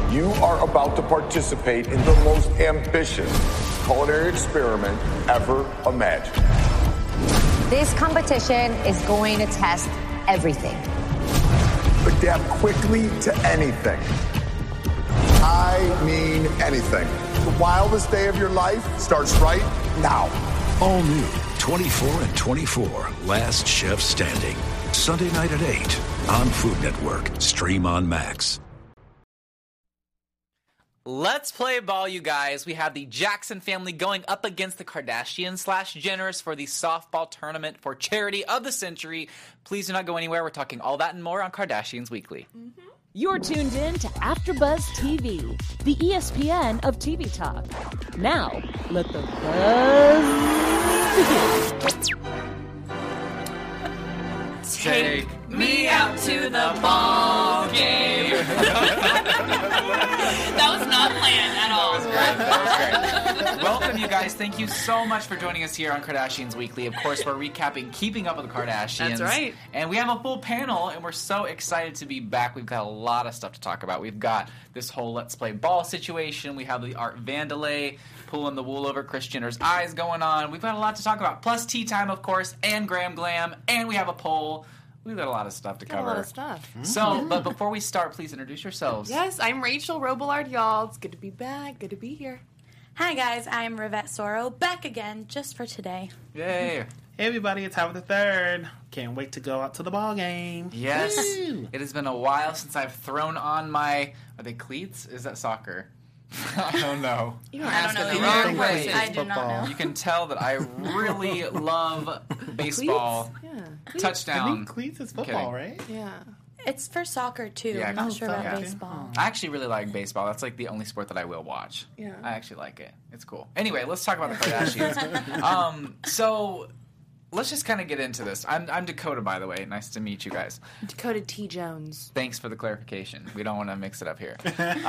You are about to participate in the most ambitious culinary experiment ever imagined. This competition is going to test everything. Adapt quickly to anything. I mean anything. The wildest day of your life starts right now. All new 24 and 24, Last Chef Standing. Sunday night at 8 on Food Network. Stream on Max. Let's play ball, you guys. We have the Jackson family going up against the Kardashians/Jenners for the softball tournament for charity of the century. Please do not go anywhere. We're talking all that and more on Kardashians Weekly. Mm-hmm. You're tuned in to AfterBuzz TV, the ESPN of TV talk. Now, let the buzz begin. Take me out to the ball game. That was not planned at all. That was great. Welcome, you guys. Thank you so much for joining us here on Kardashians Weekly. Of course, we're recapping Keeping Up with the Kardashians. That's right. And we have a full panel, and we're so excited to be back. We've got a lot of stuff to talk about. We've got this whole Let's Play Ball situation. We have the Art Vandelay pulling the wool over Kris Jenner's eyes going on. We've got a lot to talk about. Plus Tea Time, of course, and Graham Glam, and we have a poll. We've got a lot of stuff to cover. A lot of stuff. So, but before we start, please introduce yourselves. Yes, I'm Rachel Robillard, y'all. It's good to be back. Good to be here. Hi, guys. I'm Rivette Soro, back again just for today. Yay. Hey everybody, it's Howard the Third. Can't wait to go out to the ball game. Yes. Woo! It has been a while since I've thrown on my... Are they cleats? Is that soccer? I don't know. You don't I ask don't know the either. wrong Way. person. I do not know. You can tell that I really love baseball. Cleats? Yeah. I Touchdown. think cleats is football, right? Yeah. It's for soccer, too. Yeah, I'm not oh, sure about okay. baseball. I actually really like baseball. That's like the only sport that I will watch. Yeah. I actually like it. It's cool. Anyway, let's talk about the Kardashians. So let's just kind of get into this. I'm Dakota, by the way. Nice to meet you guys. Dakota T. Jones. Thanks for the clarification. We don't want to mix it up here.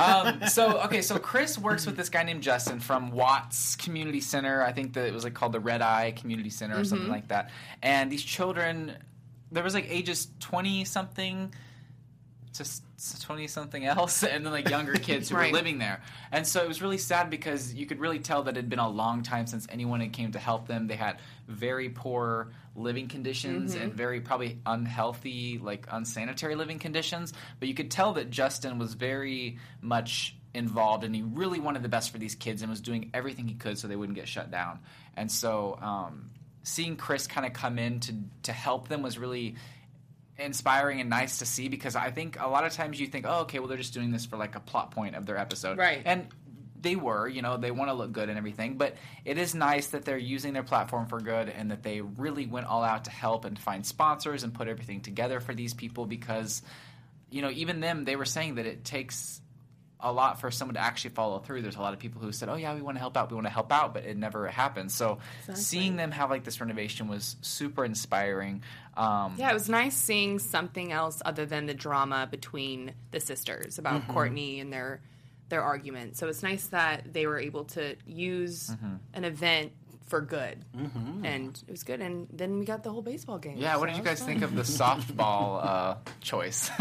So Kris works with this guy named Justin from Watts Community Center. I think that it was like called the Red Eye Community Center or something like that. And these children, there was like ages 20-something to 20-something else, and then like younger kids who were living there. And so it was really sad because you could really tell that it had been a long time since anyone had came to help them. They had very poor living conditions and very probably unhealthy, like unsanitary living conditions. But you could tell that Justin was very much involved, and he really wanted the best for these kids and was doing everything he could so they wouldn't get shut down. And so seeing Kris kind of come in to help them was really inspiring and nice to see, because I think a lot of times you think, oh, okay, well, they're just doing this for like a plot point of their episode. Right. And they were, they want to look good and everything, but it is nice that they're using their platform for good and that they really went all out to help and find sponsors and put everything together for these people, because, even them, they were saying that it takes a lot for someone to actually follow through. There's a lot of people who said, oh yeah, we want to help out, but it never happens. So seeing them have like this renovation was super inspiring. Yeah, it was nice seeing something else other than the drama between the sisters about Kourtney and their argument. So it's nice that they were able to use an event for good. And it was good. And then we got the whole baseball game. Yeah, what did you guys think of the softball choice?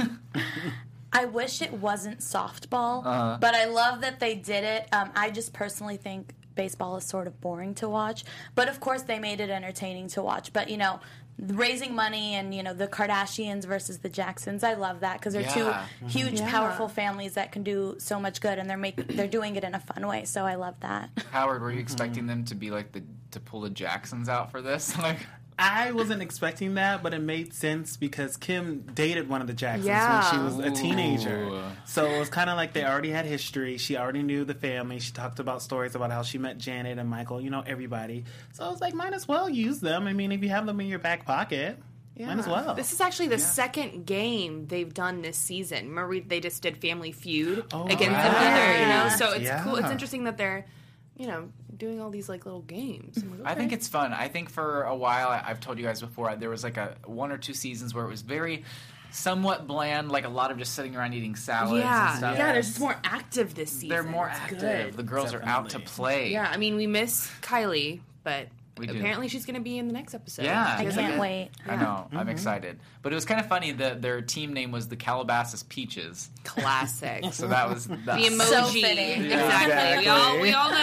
I wish it wasn't softball, but I love that they did it. I just personally think baseball is sort of boring to watch. But, of course, they made it entertaining to watch. But, raising money and, the Kardashians versus the Jacksons, I love that because they're two huge, powerful families that can do so much good, and they're doing it in a fun way. So I love that. Howard, were you expecting them to be like to pull the Jacksons out for this? I wasn't expecting that, but it made sense because Kim dated one of the Jacksons Yeah. when she was a teenager. So it was kind of like they already had history. She already knew the family. She talked about stories about how she met Janet and Michael, everybody. So I was like, might as well use them. I mean, if you have them in your back pocket, might as well. This is actually the second game they've done this season. Remember, they just did Family Feud against another, So it's cool. It's interesting that they're, doing all these like little games. I'm like, okay. I think it's fun. I think for a while, I've told you guys before, there was like a 1 or 2 seasons where it was very somewhat bland, like a lot of just sitting around eating salads and stuff. Yeah, they're just more active this season. They're more active. Good. The girls are out to play. Yeah, I mean, we miss Kylie, but apparently she's going to be in the next episode. Yeah. I can't wait. I know. I'm excited. But it was kind of funny that their team name was the Calabasas Peaches. Classic. So that was the emoji. So fitting. Exactly. We all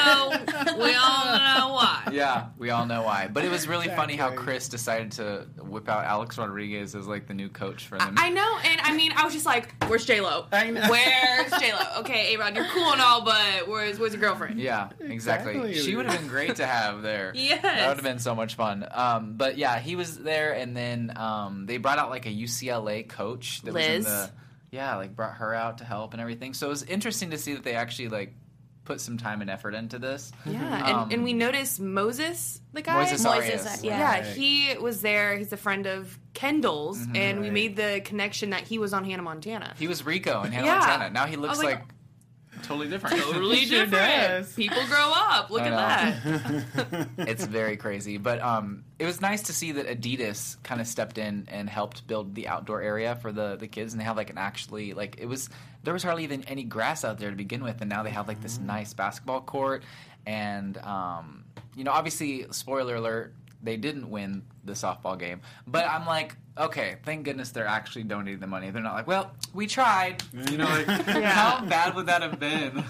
know why. Yeah, we all know why. But it was really funny how Chris decided to whip out Alex Rodriguez as like the new coach for them. I know, and I mean, I was just like, "Where's J-Lo? I know. Where's J-Lo? Okay, A-Rod, you're cool and all, but where's your girlfriend?" Yeah, exactly. She would have been great to have there. Yes. That would have been so much fun. But yeah, he was there, and then they brought out like a UCLA coach that Liz. was in the brought her out to help and everything. So it was interesting to see that they actually like put some time and effort into this. Yeah, and we noticed Moses, the guy. Moises Arias. Yeah, he was there. He's a friend of Kendall's, and we made the connection that he was on Hannah Montana. He was Rico in Hannah Yeah. Montana. Now he I looks was like totally different. Totally Sure different. does. People grow up. Look at that. It's very crazy. But it was nice to see that Adidas kind of stepped in and helped build the outdoor area for the kids. And they have like there was hardly even any grass out there to begin with. And now they have like this nice basketball court. And, obviously, spoiler alert, they didn't win the softball game. But I'm like, okay, thank goodness they're actually donating the money. They're not like, well, we tried. How bad would that have been?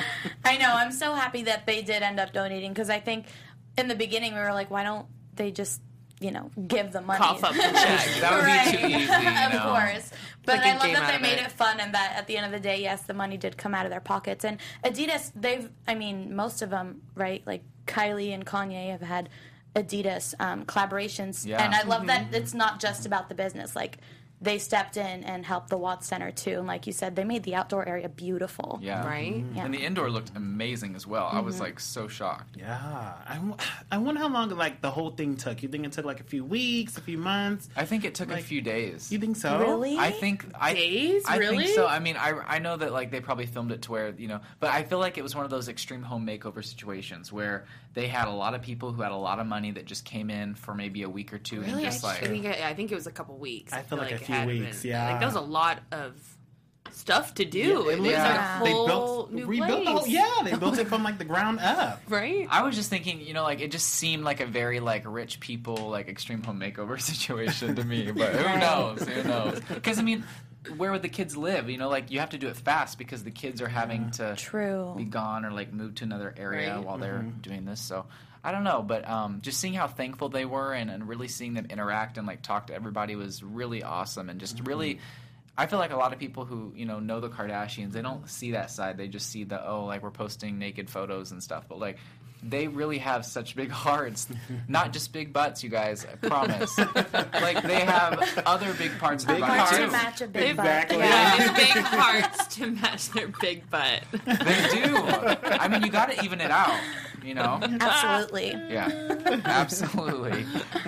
I know. I'm so happy that they did end up donating because I think in the beginning we were like, why don't they just, give the money? Cough up the check. That would be too easy, Of course. But Like a I love game that out they of made it. it fun and that at the end of the day, yes, the money did come out of their pockets. And Adidas, most of them, right? Like Kylie and Kanye have had Adidas collaborations. Yeah. And I love that it's not just about the business. Like, they stepped in and helped the Watts Center, too. And like you said, they made the outdoor area beautiful. Yeah. Right? Yeah. And the indoor looked amazing as well. I was like so shocked. Yeah. I wonder how long like the whole thing took. You think it took like a few weeks, a few months? I think it took a few days. You think so? Really? I think Days? I Really? think so. I mean, I know that like they probably filmed it to where but I feel like it was one of those extreme home makeover situations where they had a lot of people who had a lot of money that just came in for maybe a week or two and just like I think it was a couple weeks. I feel like a it few had weeks, been. yeah. Like, that was a lot of stuff to do. Yeah, It was yeah. like a whole new rebuilt place. the whole, they built it from like the ground up. Right? I was just thinking, like it just seemed like a very like rich people like extreme home makeover situation to me. But who knows? Who knows? Because I mean, where would the kids live? Like you have to do it fast because the kids are having to True. be gone or like move to another area Right. while they're doing this. So I don't know, but just seeing how thankful they were and really seeing them interact and like talk to everybody was really awesome and just really. I feel like a lot of people who know the Kardashians, they don't see that side. They just see like we're posting naked photos and stuff. But like they really have such big hearts, not just big butts, you guys. I promise. Like they have other big parts of their body Hard to too. match a big Exactly. butt. Yeah, these big parts to match their big butt. They do. I mean, you got to even it out. Absolutely. Yeah, absolutely.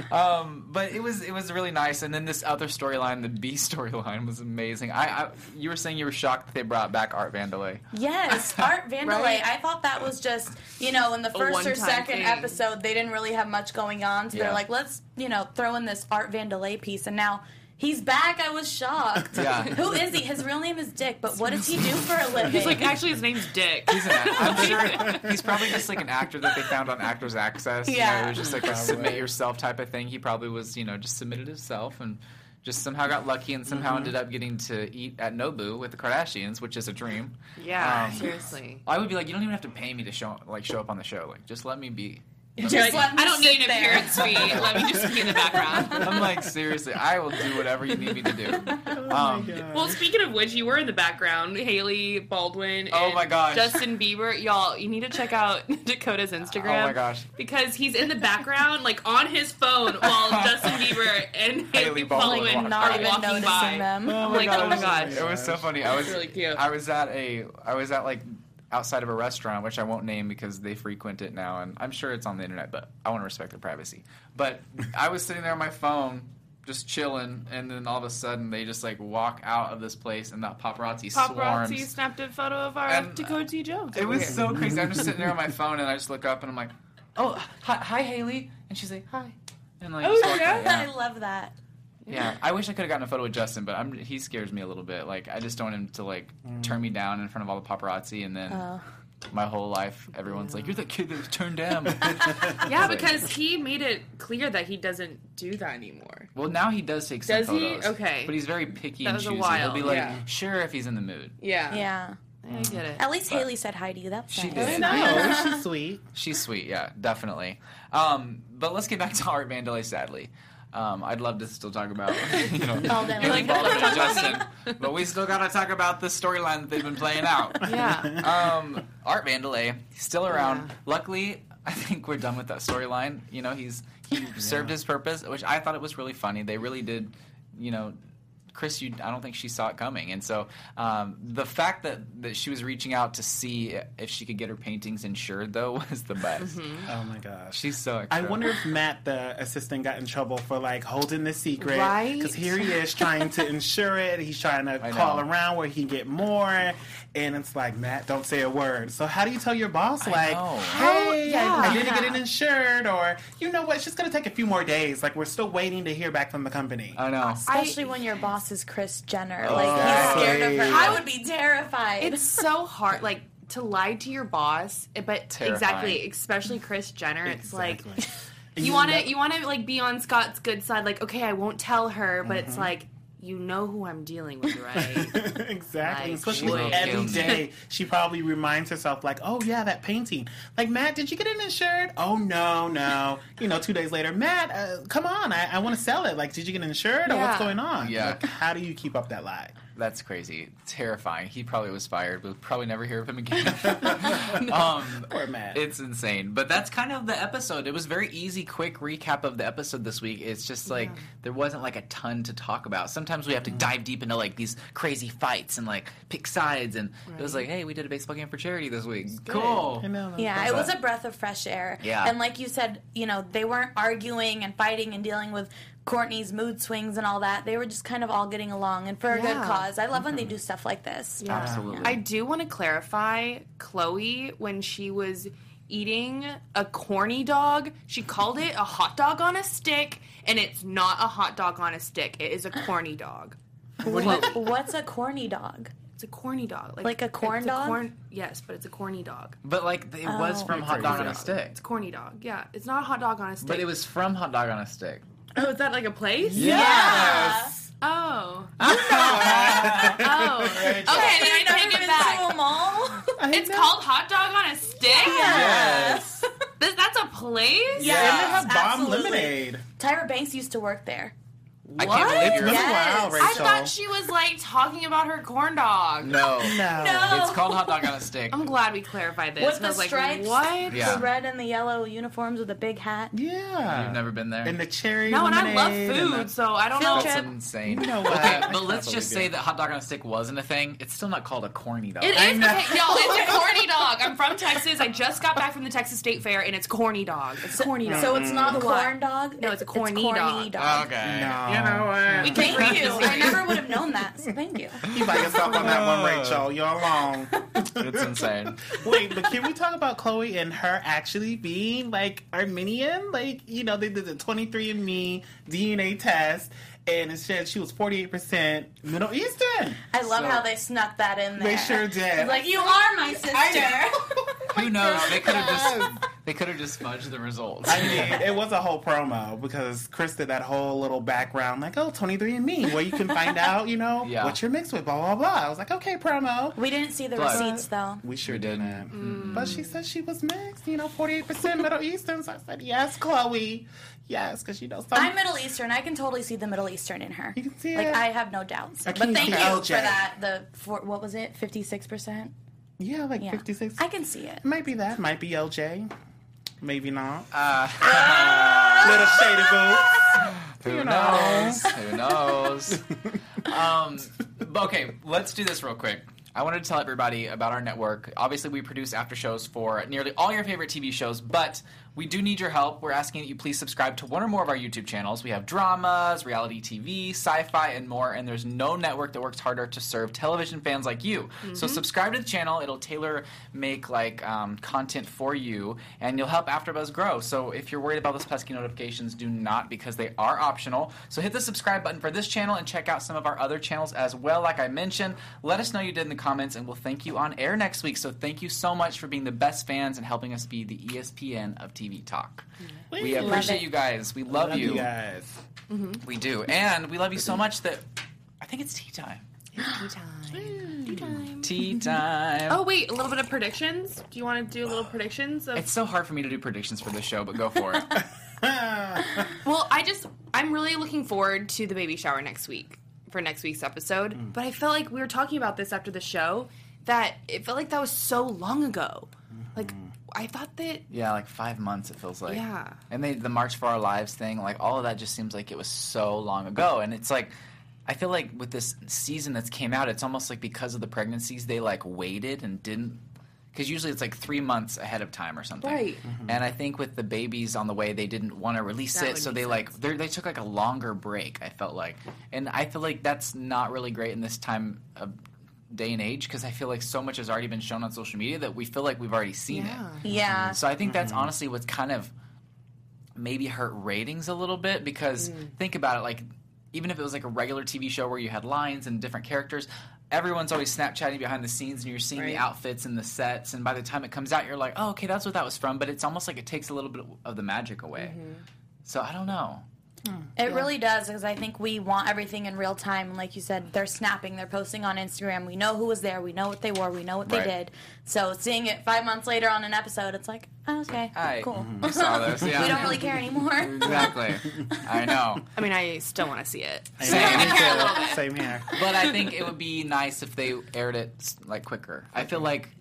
But it was really nice. And then this other storyline, the B storyline, was amazing. You were saying you were shocked that they brought back Art Vandelay. Yes, Art Vandelay. Right. I thought that was just, in the first or one-time second thing. episode, they didn't really have much going on. So Yeah. they're like, let's, throw in this Art Vandelay piece. And now he's back. I was shocked. Yeah. Who is he? His real name is Dick, but what does he do for a living? He's like, actually, his name's Dick. He's I'm sure he's probably just like an actor that they found on Actors Access. Yeah. It was just like a submit yourself type of thing. He probably was, just submitted himself and just somehow got lucky and somehow ended up getting to eat at Nobu with the Kardashians, which is a dream. Yeah, seriously. I would be like, you don't even have to pay me to show up on the show. Like, just let me be. Just let me I don't need sit an there. appearance fee. Let me just be in the background. I'm like, seriously, I will do whatever you need me to do. Well, speaking of which, you were in the background. Haley Baldwin and Oh my gosh. Justin Bieber. Y'all, you need to check out Dakota's Instagram. Oh my gosh. Because he's in the background, like on his phone, while Justin Bieber and Haley Haley Baldwin Baldwin walk Not are even walking noticing by. them. I'm like, oh my gosh. It was so funny. I was really cute. I was at like outside of a restaurant, which I won't name because they frequent it now, and I'm sure it's on the internet, but I want to respect their privacy. But I was sitting there on my phone, just chilling, and then all of a sudden they just like walk out of this place, and that paparazzi Paparazzi swarms. snapped a photo of our And, Dakota T. Jones. It over was here. so crazy. I'm just sitting there on my phone, and I just look up, and I'm like, "Oh, hi Haley," and she's like, "Hi," and like, just walked out. I love that. Yeah, I wish I could have gotten a photo with Justin, but he scares me a little bit. Like, I just don't want him to like turn me down in front of all the paparazzi and then my whole life, everyone's like, "You're the kid that was turned down." Yeah, because he made it clear that he doesn't do that anymore. Well, now he does take some Does he? photos. Okay. But he's very picky That and was a choosy. while, He'll be like, yeah. sure, if he's in the mood. Yeah. Yeah. I get it. At least Haley said hi to you. That's She nice. did. No, she's sweet. She's sweet, yeah, definitely. But let's get back to Art Vandelay, sadly. I'd love to still talk about, All day Haley long. Baldwin and Justin, but we still got to talk about the storyline that they've been playing out. Yeah. Art Vandelay, he's still around. Yeah. Luckily, I think we're done with that storyline. He served his purpose, which I thought it was really funny. They really did, Chris, I don't think she saw it coming. And so the fact that she was reaching out to see if she could get her paintings insured, though, was the best. Mm-hmm. Oh, my gosh. She's so extra. I wonder if Matt, the assistant, got in trouble for, holding this secret. Right? Because here he is trying to insure it. He's trying to I call know. around where he can get more. And it's like, Matt, don't say a word. So how do you tell your boss, I know. hey, Yeah. I didn't get it insured, or, you know what, it's just going to take a few more days. We're still waiting to hear back from the company. I know. Especially when your boss is Kris Jenner. He's Exactly. scared of her. I would be terrified. It's so hard, to lie to your boss, but Terrifying. exactly, especially Kris Jenner. It's Exactly. you want to be on Scott's good side. Okay, I won't tell her, but it's you know who I'm dealing with, right? Exactly. Like, Especially would. every day, she probably reminds herself, oh, yeah, that painting. Matt, did you get it insured? Oh, no. 2 days later, Matt, come on, I want to sell it. Did you get it insured, or Yeah. what's going on? Yeah. How do you keep up that lie? That's crazy. Terrifying. He probably was fired. We'll probably never hear of him again. Poor Matt. It's insane. But that's kind of the episode. It was very easy, quick recap of the episode this week. It's just there wasn't a ton to talk about. Sometimes we have to dive deep into these crazy fights and pick sides. And it was hey, we did a baseball game for charity this week. Cool. I know. Yeah, it was a breath of fresh air. Yeah. And like you said, they weren't arguing and fighting and dealing with Courtney's mood swings and all that. They were just kind of all getting along and for a good Yeah. cause. I love when they do stuff like this. Yeah. Absolutely. I do want to clarify, Chloe, when she was eating a corny dog, she called it a hot dog on a stick, and it's not a hot dog on a stick. It is a corny dog. What's a corny dog? It's a corny dog. Like a corn it's dog? Yes, but it's a corny dog. But it was from Hot Dog on a Stick. It's a corny dog. Yeah, it's not a hot dog on a stick. But it was from Hot Dog on a Stick. Oh, is that a place? Yes! Oh. Oh. Okay, then I take it back. mall? It's called Hot Dog on a Stick? Yes. That's a place? Yeah, and they have bomb absolutely. lemonade. Tyra Banks used to work there. I can't believe you're It's been Yes. a while, Rachel. I thought she was talking about her corn dog. No. No. It's called Hot Dog on a Stick. I'm glad we clarified this. With I the was stripes, what? Yeah. the red and the yellow uniforms with a big hat. Yeah. You've never been there? And the cherry No, and I love lemonade and food, the- so I don't Field know. trip. That's insane. You know what? Okay, I but can't let's believe just it. say that Hot Dog on a Stick wasn't a thing. It's still not called a corny dog. It is. I know. Okay, no, it's a corny dog. I'm from Texas. I just got back from the Texas State Fair, and it's corny dog. It's corny dog. So it's not a What? corn dog? No, it's a corny corny dog. Okay. No. You know what? We can Thank you. disagree. I never would have known that, so thank you. You by yourself on that one, Rachel. You're alone. It's insane. Wait, but can we talk about Chloe and her actually being Armenian? They did the 23andMe DNA test, and it said she was 48% Middle Eastern. I love how they snuck that in there. They sure did. Like, you are my sister. Who knows? They could have just fudged the results. I mean, it was a whole promo because Chris did that whole little background, 23andMe, where you can find out, Yeah. what you're mixed with, blah, blah, blah. I was like, okay, promo. We didn't see the But- receipts, though. We sure We didn't. didn't. But she said she was mixed, 48% Middle Eastern. So I said, yes, Chloe. Yes, because some... I'm Middle Eastern. I can totally see the Middle Eastern in her. You can see Like, it. I have no doubts. I But can thank see you LJ. for that. What was it? 56%? Yeah, Yeah. 56. I can see it. Might be that. Might be LJ. Maybe not. Uh, Little shade of boots. Who knows? Who knows? But okay, let's do this real quick. I wanted to tell everybody about our network. Obviously, we produce after shows for nearly all your favorite TV shows, but we do need your help. We're asking that you please subscribe to one or more of our YouTube channels. We have dramas, reality TV, sci-fi, and more, and there's no network that works harder to serve television fans like you. So subscribe to the channel. It'll tailor-make content for you, and you'll help AfterBuzz grow. So if you're worried about those pesky notifications, do not, because they are optional. So hit the subscribe button for this channel and check out some of our other channels as well. Like I mentioned, let us know you did in the comments, and we'll thank you on air next week. So thank you so much for being the best fans and helping us be the ESPN of TV Talk. We appreciate you guys. We love you. Guys. Mm-hmm. We do. And we love you so much that I think it's tea time. Tea time. Oh, wait, a little bit of predictions? Do you want to do a little predictions? It's so hard for me to do predictions for the show, but go for it. Well, I'm really looking forward to the baby shower next week, for next week's episode. But I felt like we were talking about this after the show, that it felt like that was so long ago. Like, I thought that... Yeah, like 5 months it feels like. Yeah. And the March for Our Lives thing, like all of that just seems like it was so long ago. And it's like, I feel like with this season that's came out, it's almost like because of the pregnancies, they like waited and didn't... Because usually it's like 3 months ahead of time or something. Right. And I think with the babies on the way, they didn't want to release it, so they they took like a longer break, I felt like. And I feel like that's not really great in this time of day and age, because I feel like so much has already been shown on social media that we feel like we've already seen it. Yeah. So I think that's honestly what's kind of maybe hurt ratings a little bit, because think about it, like even if it was like a regular TV show where you had lines and different characters, everyone's always Snapchatting behind the scenes and you're seeing the outfits and the sets, and by the time it comes out you're like, oh, okay, that's what that was from, but it's almost like it takes a little bit of the magic away. So I don't know. It really does, because I think we want everything in real time. Like you said, they're snapping, they're posting on Instagram. We know who was there, we know what they wore, we know what they did. So seeing it 5 months later on an episode, it's like, oh, okay, cool. I saw this, yeah. We don't really care anymore. Exactly. I know. I mean, I still want to see it. Same here. But I think it would be nice if they aired it like quicker. I feel like,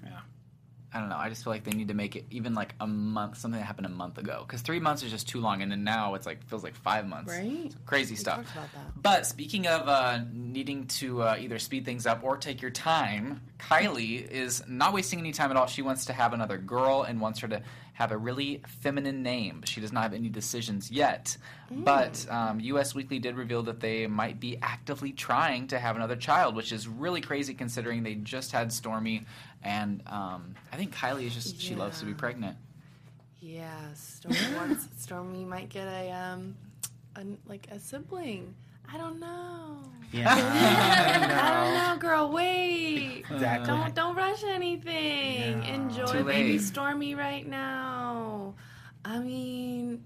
I don't know, I just feel like they need to make it even like a month, something that happened a month ago. Because 3 months is just too long, and then now it's like, feels like 5 months. Right? It's crazy stuff. Talked about that. But speaking of needing to either speed things up or take your time, Kylie is not wasting any time at all. She wants to have another girl and wants her to have a really feminine name. She does not have any decisions yet. But US Weekly did reveal that they might be actively trying to have another child, which is really crazy considering they just had Stormy. And I think Kylie is just, she loves to be pregnant. Yeah, Stormy might get a sibling. I don't know. Yeah. I don't know, girl. Wait. Exactly. Don't rush anything. No. Enjoy Too baby late. Stormy right now. I mean,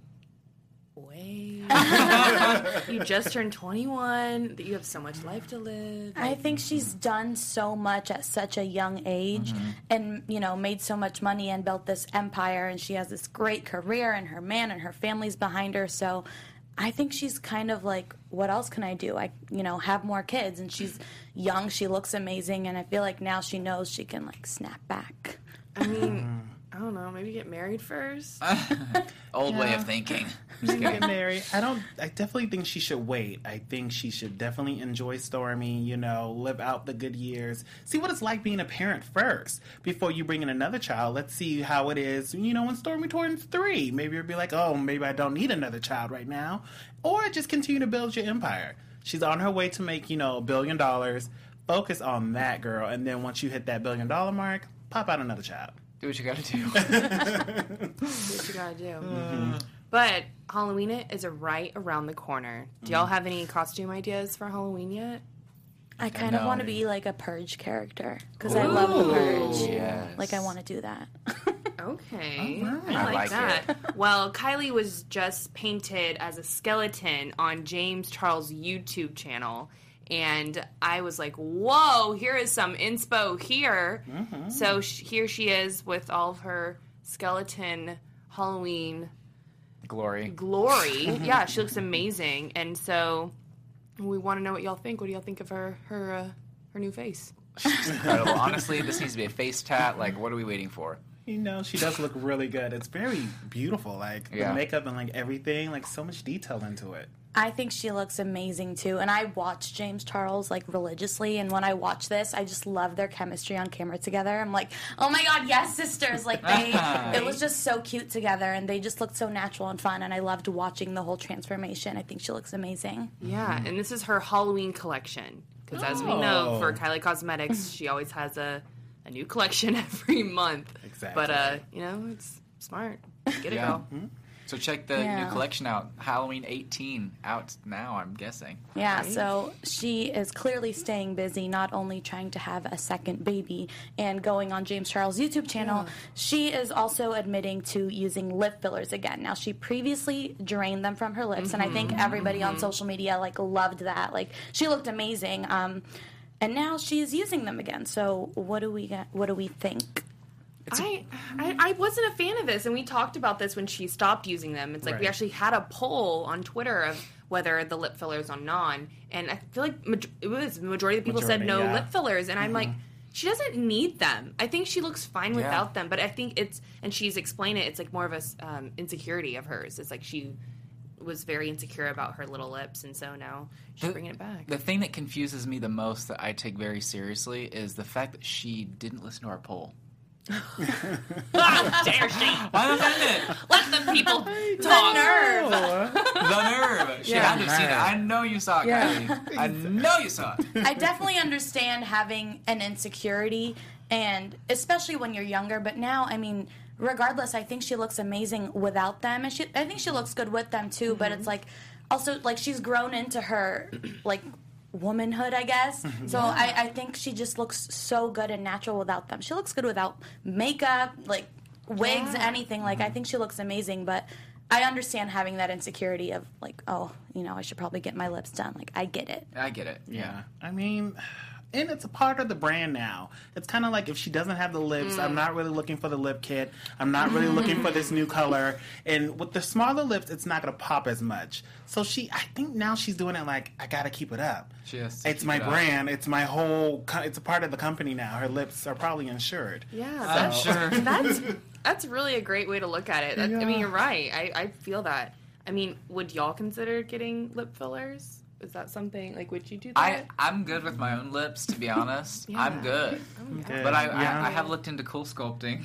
wait. You just turned 21. You have so much life to live. I think she's done so much at such a young age and, you know, made so much money and built this empire, and she has this great career, and her man and her family's behind her. So I think she's kind of like, what else can I do? Have more kids, and she's young, she looks amazing, and I feel like now she knows she can like snap back. I mean, I don't know, maybe get married first. Old way of thinking. Just Get kidding. married. I definitely think she should wait. I think she should definitely enjoy Stormy, live out the good years. See what it's like being a parent first before you bring in another child. Let's see how it is, when Stormy turns 3. Maybe you'll be like, oh, maybe I don't need another child right now. Or just continue to build your empire. She's on her way to make, $1 billion. Focus on that, girl. And then once you hit that $1 billion mark, pop out another child. Do what you gotta do. Do what you gotta do. But Halloween is right around the corner. Do y'all have any costume ideas for Halloween yet? I kind of want to be like a Purge character, because I love the Purge. Yes. Like, I want to do that. Okay. right. I like like that. Well, Kylie was just painted as a skeleton on James Charles' YouTube channel. And I was like, whoa, here is some inspo here. So here she is with all of her skeleton Halloween Glory. Yeah, she looks amazing. And so we want to know what y'all think. What do y'all think of her new face? She's incredible. Honestly, this needs to be a face tat. Like, what are we waiting for? She does look really good. It's very beautiful. Like, the makeup and, like, everything. Like, so much detail into it. I think she looks amazing, too. And I watch James Charles, like, religiously. And when I watch this, I just love their chemistry on camera together. I'm like, oh, my God, yes, sisters. Like, it was just so cute together. And they just looked so natural and fun. And I loved watching the whole transformation. I think she looks amazing. Yeah, and this is her Halloween collection. Because as we know, for Kylie Cosmetics, she always has a new collection every month. Exactly. But, it's smart. Get it, girl. So check the new collection out. Halloween 18 out now, I'm guessing. Yeah, so she is clearly staying busy, not only trying to have a second baby and going on James Charles' YouTube channel, she is also admitting to using lip fillers again. Now, she previously drained them from her lips, and I think everybody on social media, like, loved that. Like, she looked amazing. And now she's using them again. So what do we think? I wasn't a fan of this, and we talked about this when she stopped using them. It's like we actually had a poll on Twitter of whether the lip fillers on non, and I feel like it was the majority of the people said no lip fillers, and I'm like, she doesn't need them. I think she looks fine without them, but I think and she's explained it, it's like more of a insecurity of hers. It's like she was very insecure about her little lips, and so now she's bringing it back. The thing that confuses me the most that I take very seriously is the fact that she didn't listen to our poll. How dare she? I'm offended. Let the people talk. The nerve. The nerve. She had to have seen it. I know you saw it, Kylie. I know you saw it. I definitely understand having an insecurity, and especially when you're younger, but now, I mean, regardless, I think she looks amazing without them, and I think she looks good with them too, but it's like, also, like, she's grown into her, like, womanhood, I guess. So I think she just looks so good and natural without them. She looks good without makeup, like wigs, anything. Like, I think she looks amazing, but I understand having that insecurity of like, oh, you know, I should probably get my lips done. Like, I get it. I get it. Yeah. I mean, and it's a part of the brand now. It's kind of like if she doesn't have the lips, I'm not really looking for the lip kit. I'm not really looking for this new color. And with the smaller lips, it's not going to pop as much. So I think now she's doing it like, I got to keep it up. It's my brand. It's my whole, it's a part of the company now. Her lips are probably insured. Yeah, I'm sure. That's really a great way to look at it. I mean, you're right. I feel that. I mean, would y'all consider getting lip fillers? Is that something, like, would you do that? I'm good with my own lips, to be honest. I'm good. But I have looked into cool sculpting.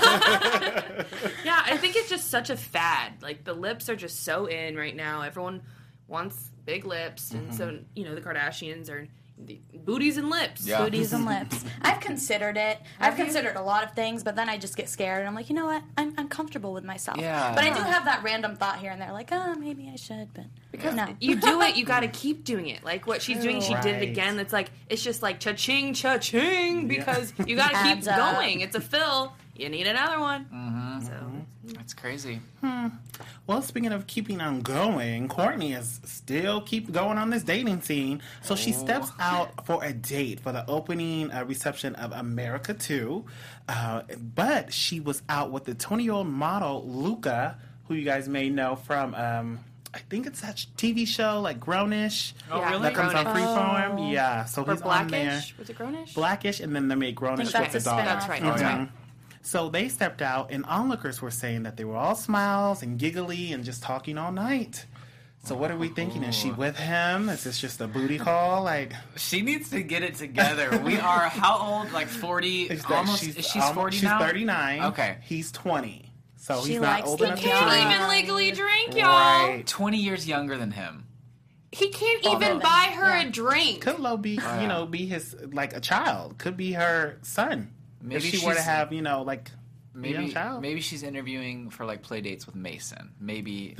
Yeah, I think it's just such a fad. Like, the lips are just so in right now. Everyone wants big lips, and so, you know, the Kardashians are booties and lips. Yeah. Booties and lips. I've considered it. I've considered a lot of things, but then I just get scared, and I'm like, you know what? I'm comfortable with myself. Yeah. But I do have that random thought here and there, like, oh, maybe I should, but because no. you do it, you got to keep doing it. Like what she's doing, she did it again. It's like, it's just like cha-ching, cha-ching, because you got to keep going. It's a fill. You need another one. So That's crazy. Well, speaking of keeping on going, Kourtney is still keep going on this dating scene. So she steps out for a date for the opening reception of America 2. But she was out with the 20-year-old model, Luca, who you guys may know from, I think it's that TV show, like Grownish. Oh, really? That comes on Freeform. Yeah, so he's on there. Blackish? Was it Grownish? Blackish, and then they made Grownish that's with the a dog. spinoff. That's right. That's right. So they stepped out, and onlookers were saying that they were all smiles and giggly and just talking all night. So what are we thinking? Is she with him? Is this just a booty call? Like, she needs to get it together. We are how old? Like 40? Almost. She's 40 now. She's 39. Okay. He's 20. So She he's not likes old the enough to young. drink. Can't even legally drink, y'all. Right. 20 years younger than him. He can't even buy her a drink. Could low be, be his, like, a child. Could be her son. Maybe if she were to she's- have, like, a young Maybe child. maybe she's interviewing for like play dates with Mason. Maybe.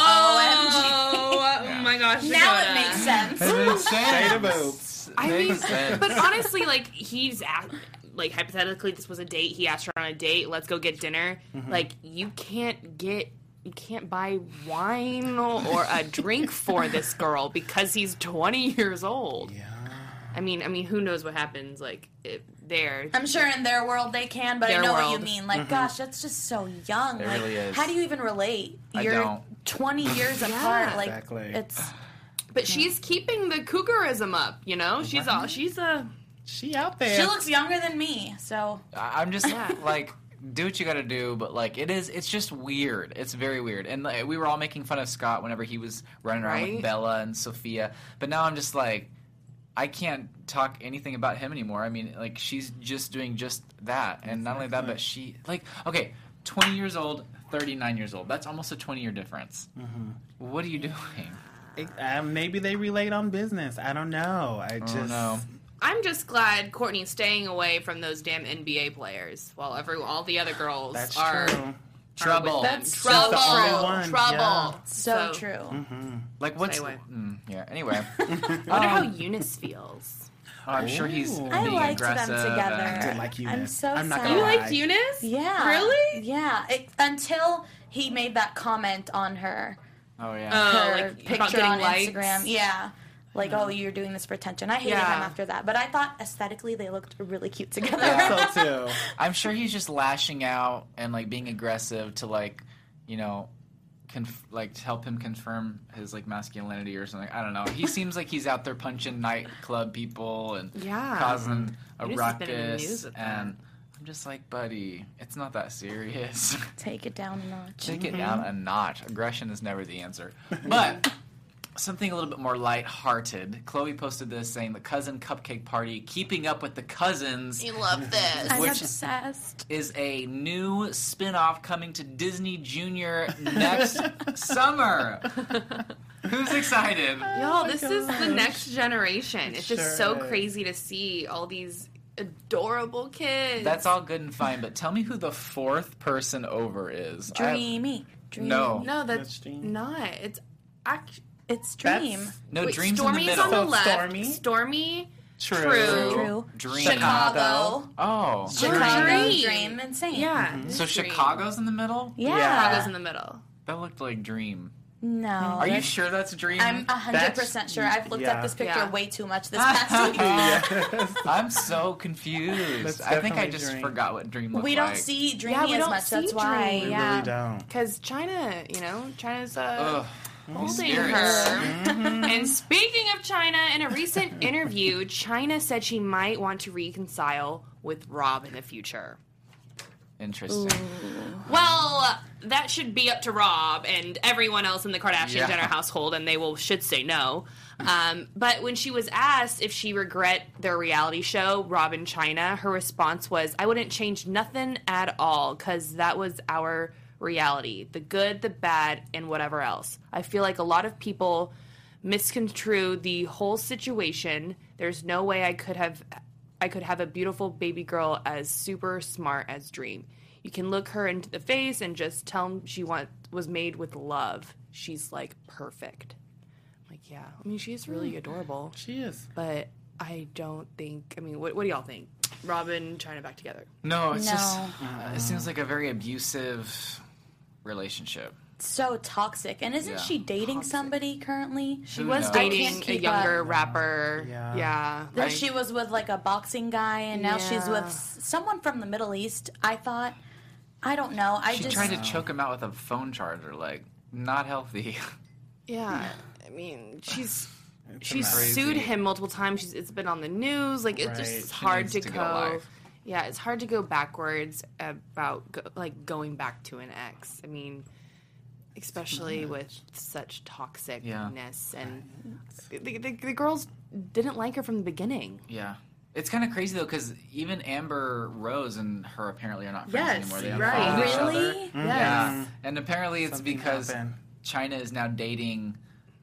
Oh my gosh. Now Dakota. it makes sense. It makes sense. Shade of boobs. I mean, Makes sense. but honestly, like, like, hypothetically, this was a date. He asked her on a date. Let's go get dinner. Like, you can't buy wine or a drink for this girl because he's 20 years old. Yeah. I mean, who knows what happens, like, there. I'm sure in their world they can, but I Their know what world. you mean. Like, gosh, that's just so young. It like, really is. how do you even relate? I You're don't. 20 years apart. Like, Exactly. it's But she's keeping the cougarism up, you know? She's a... She out there. she looks younger than me, so I'm just like, do what you got to do, but like it's just weird. It's very weird. And like, we were all making fun of Scott whenever he was running around with Right? Bella and Sophia, but now I'm just like, I can't talk anything about him anymore. I mean, like, she's just doing just that, and not only that, but she, like, okay, 20 years old, 39 years old. That's almost a 20-year difference. What are you doing? Maybe they relate on business. I don't know. I just know. I'm just glad Kourtney's staying away from those damn NBA players while all the other girls That's are true. Trouble. That's Trouble. the only one, Trouble. yeah. so true. Like what's? Stay away. Yeah. Anyway, I wonder how Eunice feels. I'm sure he's Ooh. I being liked them aggressive. together. and- I did like Eunice. I'm so I'm not sad. gonna You lie. liked Eunice? Yeah. Really? Yeah. Until he made that comment on her, Oh yeah. her like, about picture getting on likes? Instagram. Yeah. Like, oh, you're doing this for attention. I hated Yeah. him after that. But I thought aesthetically they looked really cute together. So too. I'm sure he's just lashing out and like being aggressive to like, you know, like to help him confirm his like masculinity or something. I don't know. He seems like he's out there punching nightclub people and Yeah. causing a Eunice has been in the ruckus. news with that. And I'm just like, buddy, it's not that serious. Take it down a notch. Take it down a notch. Aggression is never the answer. But something a little bit more lighthearted. Chloe posted this saying the cousin cupcake party, keeping up with the cousins. You love this. I'm Which- obsessed. Is a new spin-off coming to Disney Junior next summer. Who's excited? Y'all, this is the next generation. It's just Sure so is. crazy to see all these adorable kids. That's all good and fine, but tell me who the fourth person over is. Dreamy. No. No, That's that's Dream. not. It's actually. It's That's- Dream. No, Wait, Dream's Stormy's in the middle. on the So left. Stormy? Stormy. True. True. Dream. Chicago. Oh. Chicago. Dream. Dream. Insane. Yeah. So Dream. Chicago's in the middle? Yeah. Chicago's in the middle. That looked like Dream. No. Are you sure that's Dream? I'm 100% sure. I've looked yeah. at this picture Yeah. way too much this past week. I'm so confused. That's I think I definitely just Dream. forgot what Dream looked We like. don't see Dreamy Yeah, we as don't much. That's see why. Dream. We Yeah. really don't. Because China, China's Ugh. holding Spirits. her. And speaking of China, in a recent interview, China said she might want to reconcile with Rob in the future. Interesting. Well, that should be up to Rob and everyone else in the Kardashian Yeah. Jenner household, and they should say no. But when she was asked if she regret their reality show, Rob and China, her response was, "I wouldn't change nothing at all, because that was our reality. The good, the bad, and whatever else. I feel like a lot of people misconstrue the whole situation. There's no way I could have a beautiful baby girl as super smart as Dream. You can look her into the face and just tell them she was made with love. She's like perfect." I'm like, yeah. I mean, she's really adorable. She is. But I don't think. I mean, what do y'all think? Robin, China back together. No, it's No. just it seems like a very abusive relationship. So toxic. And isn't Yeah. she dating somebody currently? She Who was knows? dating can't a keep younger up. rapper. Yeah. Yeah. That Like, she was with like a boxing guy, and now she's Yeah. with someone from the Middle East. I thought, I don't know. She tried to choke him out with a phone charger, like not healthy. yeah. I mean, she's Crazy. sued him multiple times. It's been on the news. Like, it's Right. just She hard needs to to get a go. life. Yeah, it's hard to go backwards about going back to an ex. I mean, especially with such toxicness, and the girls didn't like her from the beginning. Yeah. It's kind of crazy though, because even Amber Rose and her apparently are not Yes, friends anymore. They right. unfollowed each Really? other. Yes. Yeah, and apparently it's Something because happened. China is now dating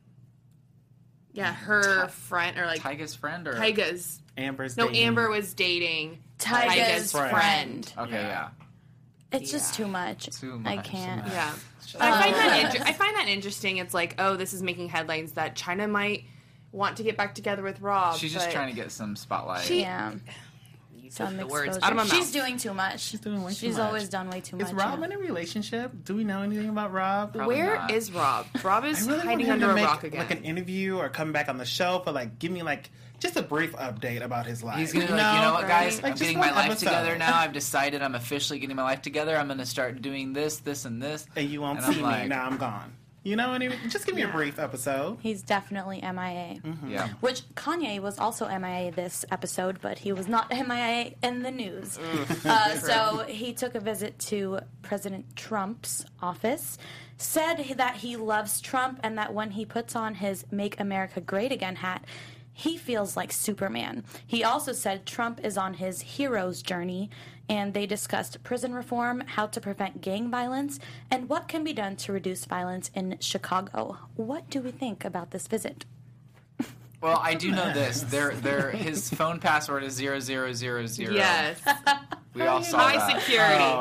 Yeah, her friend or like Tyga's friend, or Tyga's. Amber's No, dating. Amber was dating Tyga's friend. friend. Okay, yeah. It's just too much. Too I much, can't. too much. Yeah. I find that interesting. It's like, oh, this is making headlines that China might want to get back together with Rob. She's just but trying to get some spotlight. Yeah. you Some took the words exposure. out of my mouth. She's doing too much. She's doing way too She's much. always done way too much. Is Rob yeah. in a relationship? Do we know anything about Rob? Probably Where not. is Rob? Rob is I really want hiding him under to a make rock again. like an interview or come back on the show, but like give me like just a brief update about his life. He's gonna be like, No, you know what, guys? Like, I'm just getting one my life episode. together now. I've decided I'm officially getting my life together. I'm gonna start doing this, this, and this. And you won't And see I'm me. like- Now I'm gone. You know what I mean? Just give me a brief episode. He's definitely MIA. Yeah. Which Kanye was also MIA this episode, but he was not MIA in the news. So he took a visit to President Trump's office, said that he loves Trump, and that when he puts on his Make America Great Again hat, he feels like Superman. He also said Trump is on his hero's journey, and they discussed prison reform, how to prevent gang violence, and what can be done to reduce violence in Chicago. What do we think about this visit? Well, I do know this. His phone password is 0000. Yes. We all saw High that. security. Oh,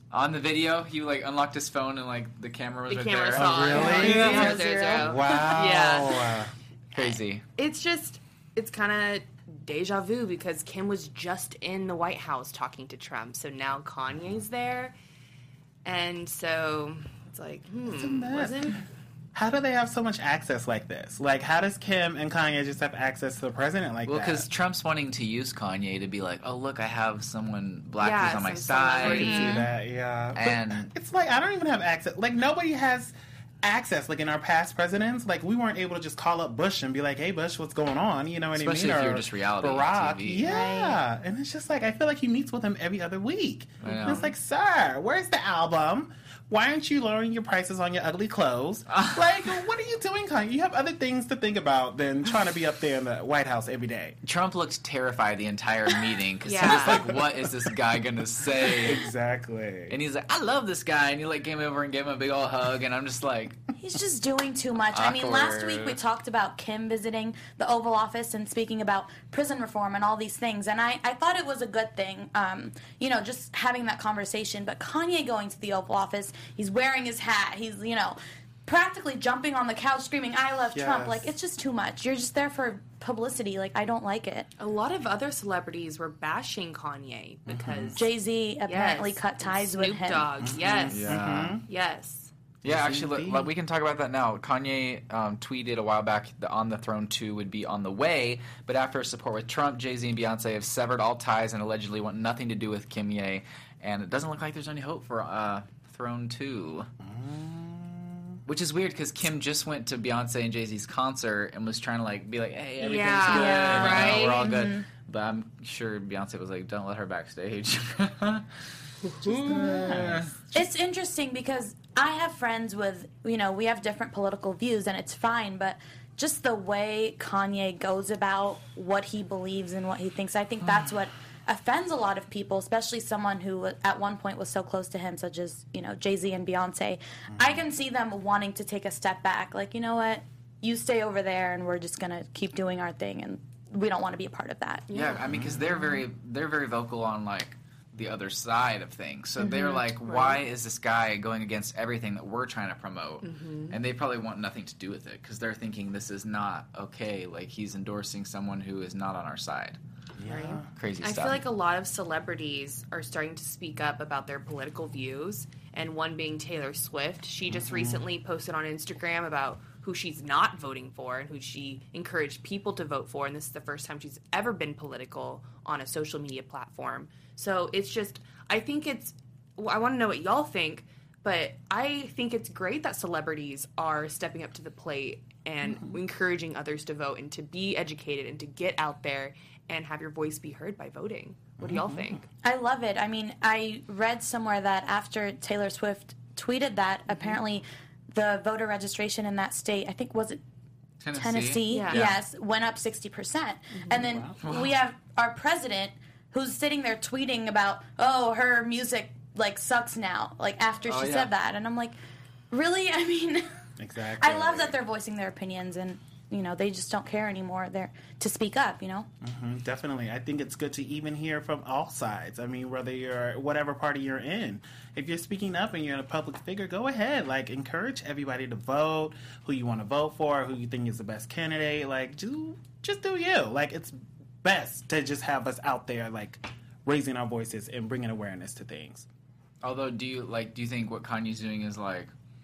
On the video, he like unlocked his phone and like the camera was right there. Saw Oh, really? it. 000. Wow. Yeah. Crazy. It's kind of deja vu because Kim was just in the White House talking to Trump, so now Kanye's there, and so it's like, wasn't. How do they have so much access like this? Like, how does Kim and Kanye just have access to the president like that? Well, because Trump's wanting to use Kanye to be like, oh, look, I have someone black who's on my I side. can see that, yeah. And but it's like, I don't even have access. Like, nobody has access. Like, in our past presidents, like, we weren't able to just call up Bush and be like, hey, Bush, what's going on? You know what Especially I mean? if Or you're just reality Barack. TV. Yeah. Right. And it's just like, I feel like he meets with him every other week. I know. And it's like, sir, where's the album? Why aren't you lowering your prices on your ugly clothes? Like, what are you doing, Kanye? You have other things to think about than trying to be up there in the White House every day. Trump looked terrified the entire meeting because he was like, what is this guy going to say? Exactly. And he's like, I love this guy. And he like came over and gave him a big old hug. And I'm just like... He's just doing too much. I mean, last week we talked about Kim visiting the Oval Office and speaking about prison reform and all these things. And I thought it was a good thing, you know, just having that conversation. But Kanye going to the Oval Office, he's wearing his hat, he's, you know, practically jumping on the couch screaming, I love Trump. Like, it's just too much. You're just there for publicity. Like, I don't like it. A lot of other celebrities were bashing Kanye because... Jay-Z apparently cut ties with him. Snoop Dogg, yes. Yeah. Yes. Yeah, actually, we can talk about that now. Kanye tweeted a while back that On the Throne 2 would be on the way, but after support with Trump, Jay-Z and Beyonce have severed all ties and allegedly want nothing to do with Kim Ye, and it doesn't look like there's any hope for Throne 2. Which is weird because Kim just went to Beyonce and Jay-Z's concert and was trying to like be like, hey, everything's good, right? You know, we're all good. But I'm sure Beyonce was like, don't let her backstage. It's interesting because I have friends with, you know, we have different political views and it's fine, but just the way Kanye goes about what he believes and what he thinks, I think that's what offends a lot of people, especially someone who at one point was so close to him, such as, you know, Jay-Z and Beyonce. I can see them wanting to take a step back, like, you know what, you stay over there and we're just going to keep doing our thing and we don't want to be a part of that. Yeah, I mean, because they're very vocal on, like, the other side of things. So they're like, why is this guy going against everything that we're trying to promote? And they probably want nothing to do with it because they're thinking this is not okay. Like, he's endorsing someone who is not on our side. Right. Crazy stuff. I feel like a lot of celebrities are starting to speak up about their political views, and one being Taylor Swift. She just recently posted on Instagram about who she's not voting for and who she encouraged people to vote for, and this is the first time she's ever been political on a social media platform. So it's just, I think it's, I want to know what y'all think, but I think it's great that celebrities are stepping up to the plate and encouraging others to vote and to be educated and to get out there and have your voice be heard by voting. What do y'all think? I love it. I mean, I read somewhere that after Taylor Swift tweeted that, apparently the voter registration in that state, I think, was it Tennessee? Yeah. Yes, went up 60%. And then we have our president who's sitting there tweeting about, oh, her music, like, sucks now, like, after she said that. And I'm like, really? I mean, exactly. I love that they're voicing their opinions and, you know, they just don't care anymore. They're to speak up, you know? Definitely. I think it's good to even hear from all sides. I mean, whether you're whatever party you're in. If you're speaking up and you're a public figure, go ahead. Like, encourage everybody to vote, who you want to vote for, who you think is the best candidate. Like, just do you. Like, it's best to just have us out there, like, raising our voices and bringing awareness to things. Although, do you think what Kanye's doing is like,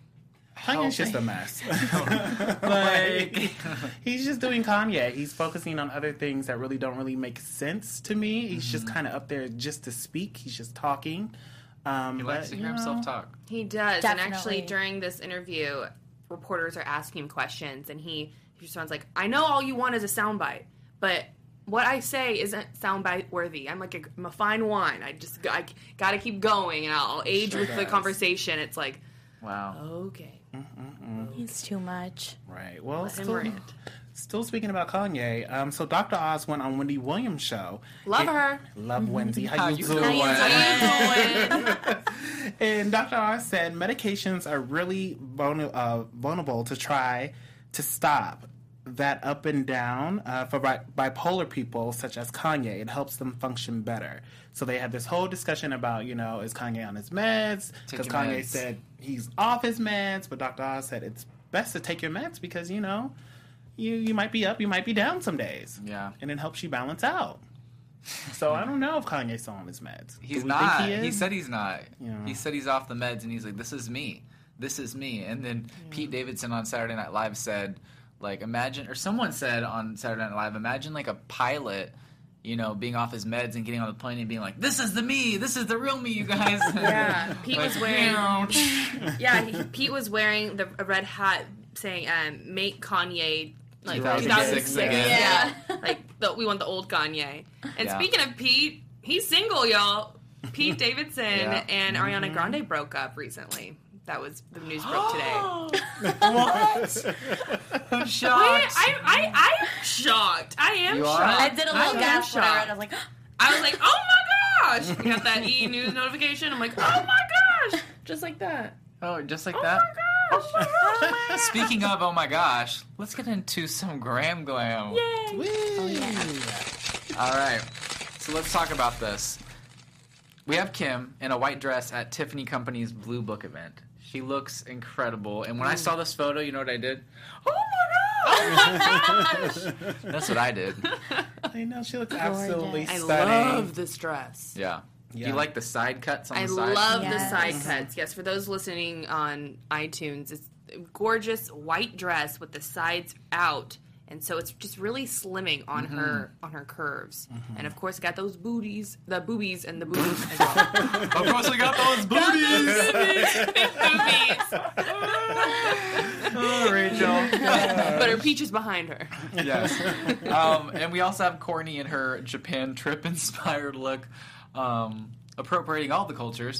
Kanye's just a mess. Like, he's just doing Kanye. He's focusing on other things that really don't really make sense to me. He's just kind of up there just to speak. He's just talking. he likes to hear himself talk. He does. Definitely. And actually, during this interview, reporters are asking him questions, and he responds like, I know all you want is a soundbite, but what I say isn't soundbite worthy. I'm like I'm a fine wine. I got to keep going, and I'll age with the conversation. It's like, wow. Okay. It's too much. Right. Well, Let him rant. still speaking about Kanye, so Dr. Oz went on Wendy Williams' show. Love her. Love Wendy. How you doing? How you doing? And Dr. Oz said medications are really vulnerable to try to stop that up and down for bipolar people such as Kanye. It helps them function better. So they had this whole discussion about, is Kanye on his meds? Because Kanye said he's off his meds, but Dr. Oz said it's best to take your meds because, you might be up, you might be down some days. Yeah. And it helps you balance out. So I don't know if Kanye's still on his meds. He's not. Think He said he's not. Yeah. He said he's off the meds, and he's like, this is me. This is me. And then Pete Davidson on Saturday Night Live said, like, imagine, or someone said on Saturday Night Live, imagine like a pilot, being off his meds and getting on the plane and being like, this is the me. This is the real me, you guys. Yeah. Pete was wearing... Pete was wearing a red hat saying, make Kanye... Like 2006 again. Yeah. Like, we want the old Kanye. And Yeah. speaking of Pete, he's single, y'all. Pete Davidson and Ariana Grande broke up recently. That was the news broke today. What? I'm shocked. I'm shocked. I am You are? shocked. I did a little gasp when I read it. I was like, I was like, oh my gosh! We got that E! News notification. I'm like, oh my gosh! Just like that. Oh, just like Oh that? my gosh! Oh my gosh! Speaking of, oh my gosh, let's get into some Graham Glam. Yay! oh, yeah. All right, so let's talk about this. We have Kim in a white dress at Tiffany Company's Blue Book event. She looks incredible, and when I saw this photo, you know what I did? Oh my gosh! That's what I did. I know, she looks absolutely I stunning. love this dress. Yeah. Do Yeah. you like the side cuts on I the side? love the Yes. side cuts. Yes, for those listening on iTunes, it's a gorgeous white dress with the sides out, and so it's just really slimming on her curves. And of course, got those booties, the boobies, and the booties as well. Of course, we got those booties. Boobies. Oh, Rachel. But her peach is behind her. Yes. And we also have Courtney in her Japan trip inspired look, appropriating all the cultures.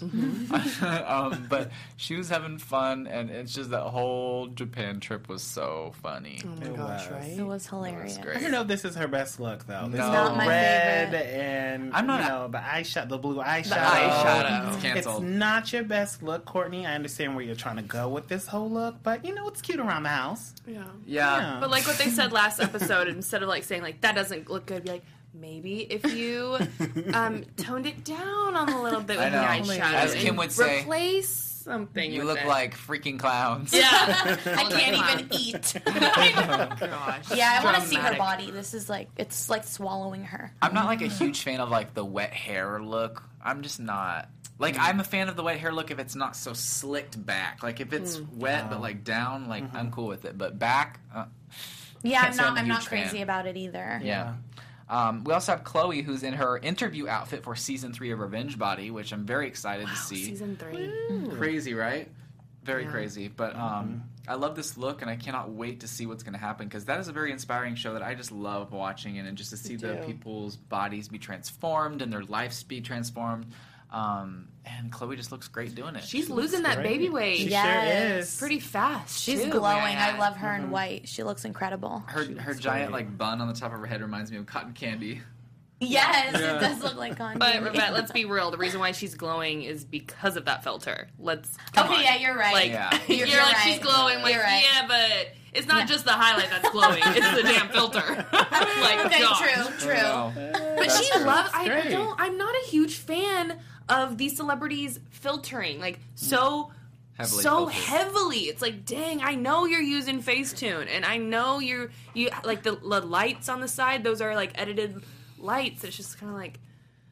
But she was having fun, and it's just that whole Japan trip was so funny. Oh my It gosh, was. right? It was hilarious. great. I don't know if this is her best look, though. This No. is Not my red favorite. and, I'm not the eyeshadow, the blue eyeshadow. eyeshadow. It's It's canceled. not your best look, Courtney. I understand where you're trying to go with this whole look, but, it's cute around the house. Yeah. Yeah. But like what they said last episode, instead of like saying like that doesn't look good, be like maybe if you toned it down on a little bit with I the know. eyeshadow, As Kim and would say, replace something. You with look it. like freaking clowns. yeah. I can't even eat. Gosh. Yeah, I want to see her Dramatic. body. This is like, it's like swallowing her. I'm not like a huge fan of like the wet hair look. I'm just not. Like, I'm a fan of the wet hair look if it's not so slicked back. Like, if it's wet but like down, like I'm cool with it. But back, Yeah, Can't say I'm a I'm not huge crazy fan. about it either. yeah. We also have Chloe, who's in her interview outfit for season 3 of Revenge Body, which I'm very excited to see. Season 3. Crazy, right? Very crazy. But I love this look, and I cannot wait to see what's going to happen, because that is a very inspiring show that I just love watching, and just to see the people's bodies be transformed and their lives be transformed. And Chloe just looks great doing it. She's losing that great. baby weight. She Yes. sure is. Pretty fast. She's too, glowing. may I add. love her in white. She looks incredible. her giant like bun on the top of her head reminds me of cotton candy. Yes, it does look like on But TV. Rebecca, let's be real. The reason why she's glowing is because of that filter. Come Okay, on. yeah, you're right. Like Yeah. you're, You're like right. she's glowing. Like You're right. yeah, but it's not just the highlight that's glowing. It's the damn filter. Like Okay, gosh. true. But That's she true. loves. Great. I'm not a huge fan of these celebrities filtering like so Heavily filtered. heavily. It's like, dang, I know you're using Facetune, and I know you like the lights on the side. Those are like edited lights. It's just kind of like.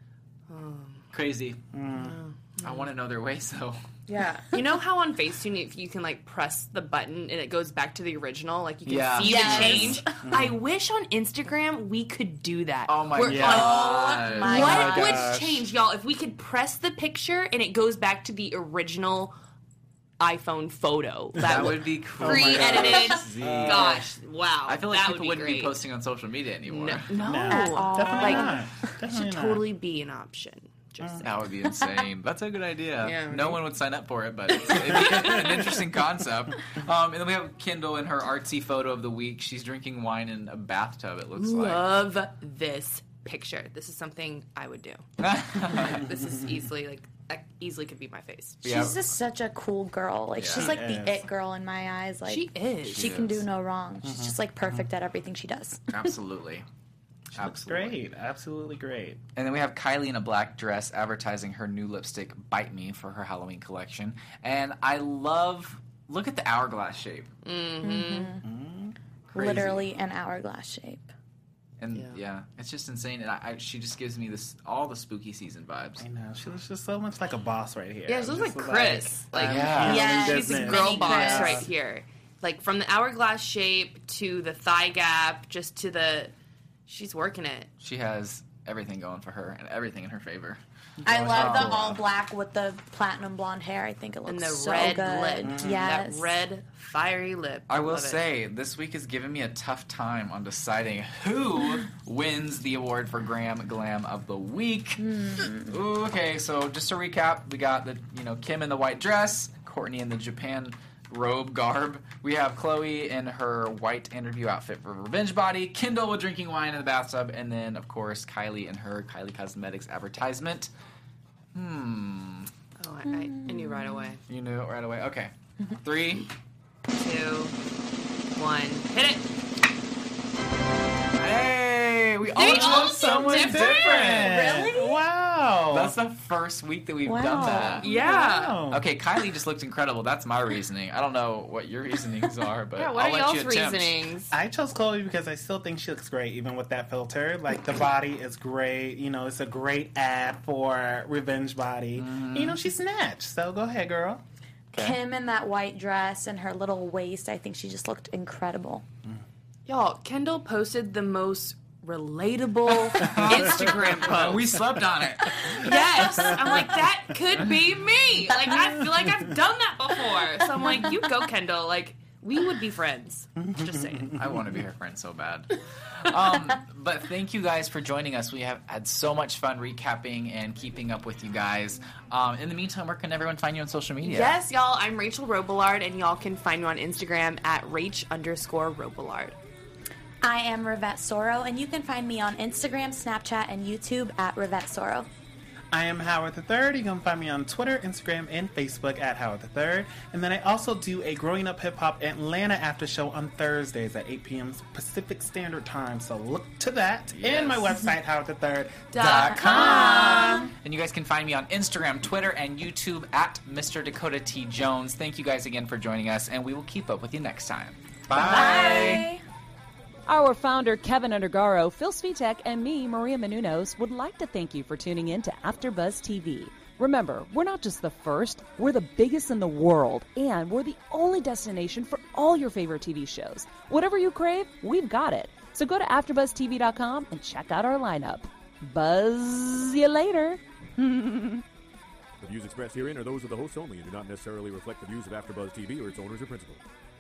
Crazy. I want to know their ways, though. Yeah. You know how on Facetune if you can like press the button and it goes back to the original, like you can Yeah. see Yes. the change? I wish on Instagram we could do that. Oh my Where- god! my What gosh. would change, y'all, if we could press the picture and it goes back to the original iPhone photo? That would be cool. pre-edited. Oh Gosh, wow. I feel like that people would be wouldn't great. be posting on social media anymore. No, At all. Definitely Like, not. Definitely should not. totally be an option. Just That would be insane. That's a good idea. Yeah, No right? one would sign up for it, but it'd be an interesting concept. And then we have Kendall in her artsy photo of the week. She's drinking wine in a bathtub, it looks like. love this picture. This is something I would do. This is easily could be my face. She's just such a cool girl. Like she's like the it girl in my eyes. Like she is. She can do no wrong. She's just like perfect at everything she does. Absolutely. Looks great. Absolutely great. And then we have Kylie in a black dress advertising her new lipstick, Bite Me, for her Halloween collection. And I look at the hourglass shape. Literally an hourglass shape. And it's just insane. And she just gives me all the spooky season vibes. I know. She looks just so much like a boss right here. Yeah, she looks like Chris. She's a girl boss right here. Like from the hourglass shape to the thigh gap, just to the... She's working it. She has everything going for her and everything in her favor. I love the all black with the platinum blonde hair. I think it looks and the so red good. lip. Yes. That red fiery lip. I will say, this week has given me a tough time on deciding who wins the award for Graham Glam of the Week. Ooh, okay, so just to recap, we got Kim in the white dress, Courtney in the Japan robe garb. We have Chloe in her white interview outfit for Revenge Body, Kendall with drinking wine in the bathtub, and then, of course, Kylie in her Kylie Cosmetics advertisement. Oh, I knew right away. You knew it right away? Okay. 3, 2, 1. Hit it! Hey! We all all chose someone different! Really? Wow. That's the first week that we've done that. Yeah. Wow. Okay, Kylie just looked incredible. That's my reasoning. I don't know what your reasonings are, but What I'll are let y'all's you attempt. reasonings? I chose Chloe because I still think she looks great, even with that filter. Like, the body is great. It's a great ad for Revenge Body. She snatched. So go ahead, girl. Kim in that white dress and her little waist. I think she just looked incredible. Y'all, Kendall posted the most relatable Instagram post. We slept on it. Yes. I'm like, that could be me. Like, I feel like I've done that before. So I'm like, you go, Kendall. Like, we would be friends. Just saying. I want to be her friend so bad. But thank you guys for joining us. We have had so much fun recapping and keeping up with you guys. In the meantime, where can everyone find you on social media? Yes, y'all. I'm Rachel Robillard, and y'all can find me on Instagram at Rach_Robillard. I am Rivette Soro, and you can find me on Instagram, Snapchat, and YouTube at Rivette Soro. I am Howard III. You can find me on Twitter, Instagram, and Facebook at Howard III. And then I also do a Growing Up Hip Hop Atlanta after show on Thursdays at 8 p.m. Pacific Standard Time. So look to that. Yes. And my website, howardthird.com. And you guys can find me on Instagram, Twitter, and YouTube at Mr. Dakota T. Jones. Thank you guys again for joining us, and we will keep up with you next time. Bye. Our founder, Kevin Undergaro, Phil Svitek, and me, Maria Menounos, would like to thank you for tuning in to AfterBuzz TV. Remember, we're not just the first, we're the biggest in the world, and we're the only destination for all your favorite TV shows. Whatever you crave, we've got it. So go to AfterBuzzTV.com and check out our lineup. Buzz you later. The views expressed herein are those of the hosts only and do not necessarily reflect the views of AfterBuzz TV or its owners or principals.